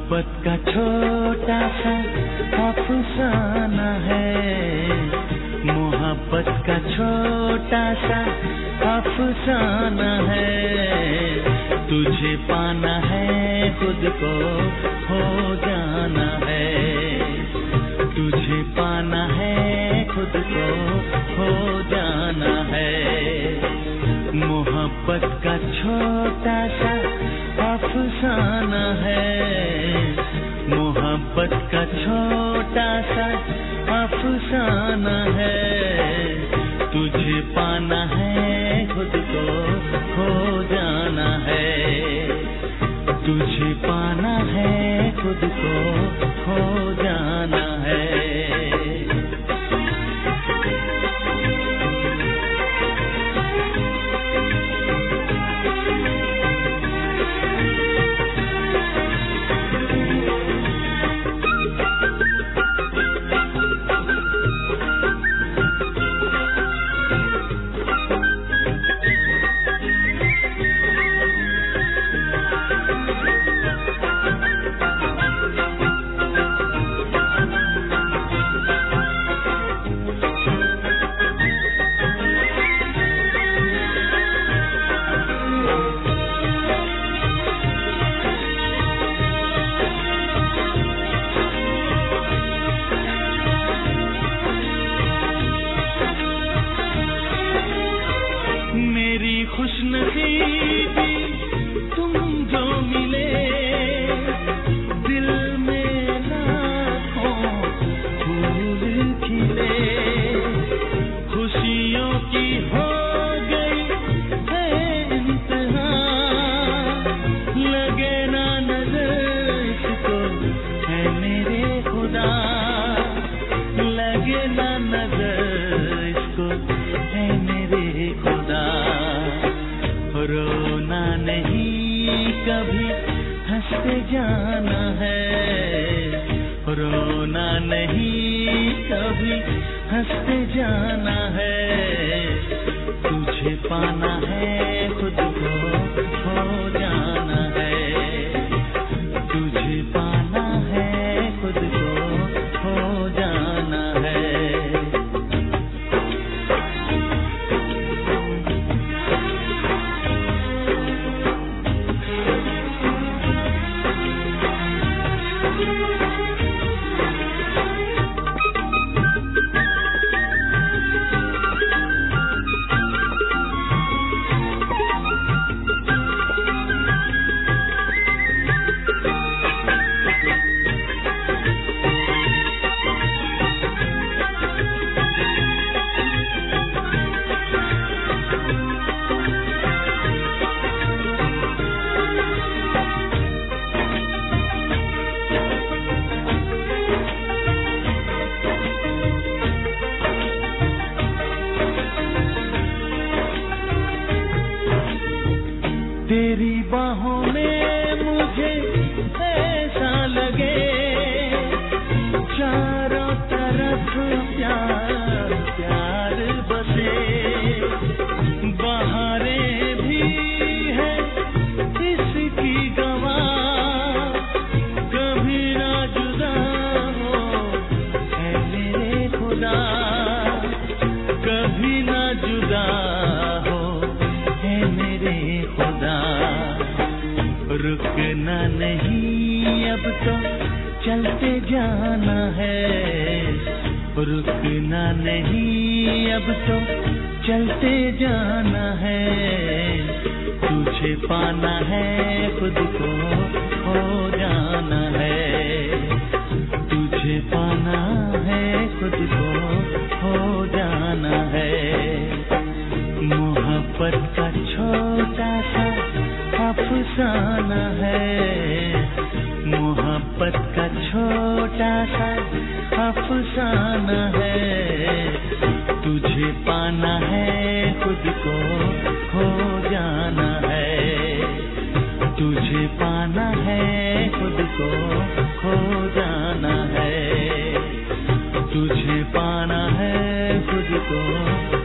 मोहब्बत का छोटा सा अफसाना है, मोहब्बत का छोटा सा अफसाना है। तुझे पाना है, खुद को खो जाना है। तुझे पाना है, खुद को खो जाना है। मोहब्बत का छोटा सा अफसाना है, मोहब्बत का छोटा सा अफसाना है। तुझे पाना है, खुद को खो जाना है। तुझे पाना है, खुद को खो जाना है। खुशनसीबी तुम जो मिले, दिल में लाखों फूल खिले। खुशियों की हो गई है इंतहा, लगे ना नजर इसको है मेरे खुदा। लगे ना नजर इसको है मेरे खुदा। रोना नहीं कभी हंसते जाना है, रोना नहीं कभी हंसते जाना है। तुझे पाना है, खुद को खो जाना है। तुझे पाना है, खुद को खो जाना है। तेरी बाहों में मुझे ऐसा लगे, चारों तरफ प्यार प्यार बसे। बहारें भी है इसकी गवाह, कभी ना जुदा हो है मेरे खुदा। कभी ना जुदा हो है मेरे खुदा। रुकना नहीं अब तो चलते जाना है, रुकना नहीं अब तो चलते जाना है। तुझे पाना है, खुद को खो जाना है। तुझे पाना है, खुद को खो जाना है। मोहब्बत का छोटा सा अफसाना है, मोहब्बत का छोटा सा अफसाना है। तुझे पाना है, खुद को खो जाना है। तुझे पाना है, खुद को खो जाना है। तुझे पाना है, खुद को